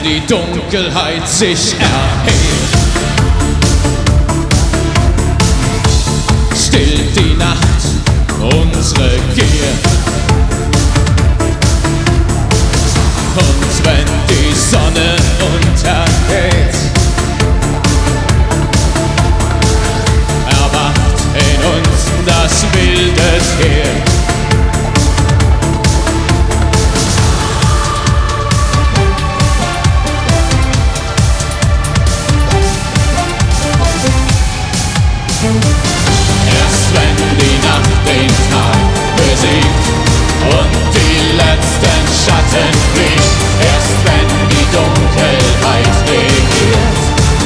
die Dunkelheit sich erhebt. Stillt die Nacht unsere Gier. Und wenn die Sonne untergeht, erwacht in uns das wilde Tier. Erst wenn die Nacht den Tag besiegt und die letzten Schatten fliegt, erst wenn die Dunkelheit regiert,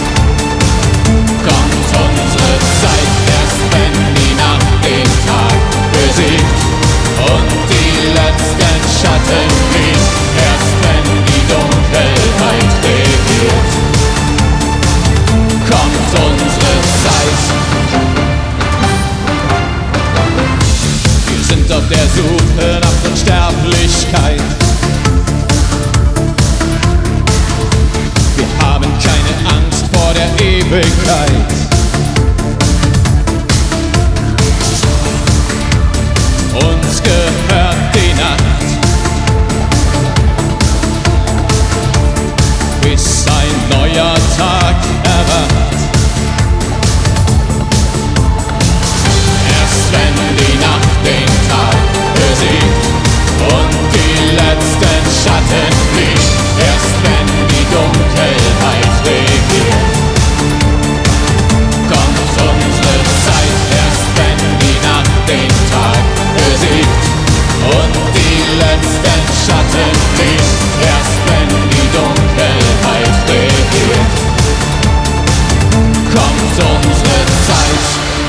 kommt unsere Zeit. Erst wenn die Nacht den Tag besiegt und die letzten Schatten fliegt, erst wenn die Dunkelheit regiert, kommt unsere Zeit. Wir sind auf der Suche nach Unsterblichkeit. Wir haben keine Angst vor der Ewigkeit. Uns gehört die Nacht, bis ein neuer Tag erwacht. Erst wenn die Nacht den Tag besiegt und die letzten Schatten fliegt, erst wenn die Dunkelheit regiert, kommt unsere Zeit. Erst wenn die Nacht den Tag besiegt und die letzten Schatten fliegt, erst wenn die Dunkelheit regiert, kommt unsere Zeit.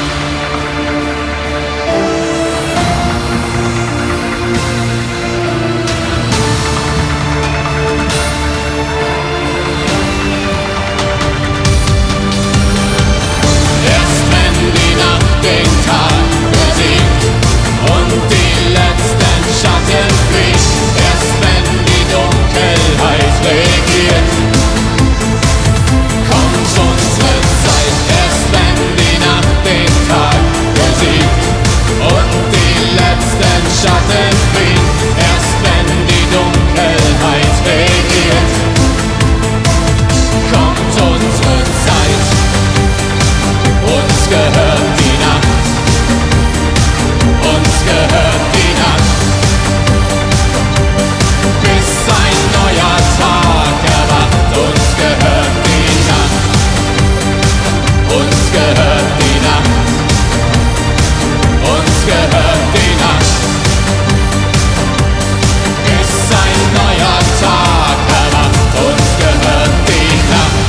Den Tag besiegt und die letzten Schatten fliegt, erst wenn die Dunkelheit regiert, kommt unsere Zeit. Erst wenn die Nacht den Tag besiegt und die letzten Schatten fliegt, erst wenn die Dunkelheit regiert, kommt unsere Zeit. Uns gehört die Nacht, uns gehört die Nacht, bis ein neuer Tag erwacht. Uns gehört die Nacht, uns gehört die Nacht, uns gehört die Nacht, bis ein neuer Tag erwacht. Uns gehört die Nacht.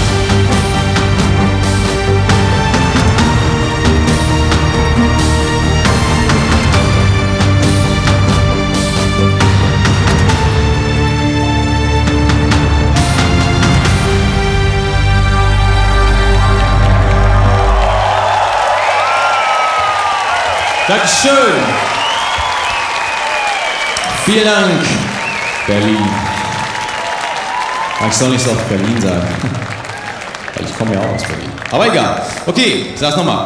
Dankeschön. Vielen Dank, Berlin. Ich soll nicht so oft Berlin sagen, weil ich komme ja auch aus Berlin. Aber egal. Okay, sag's nochmal.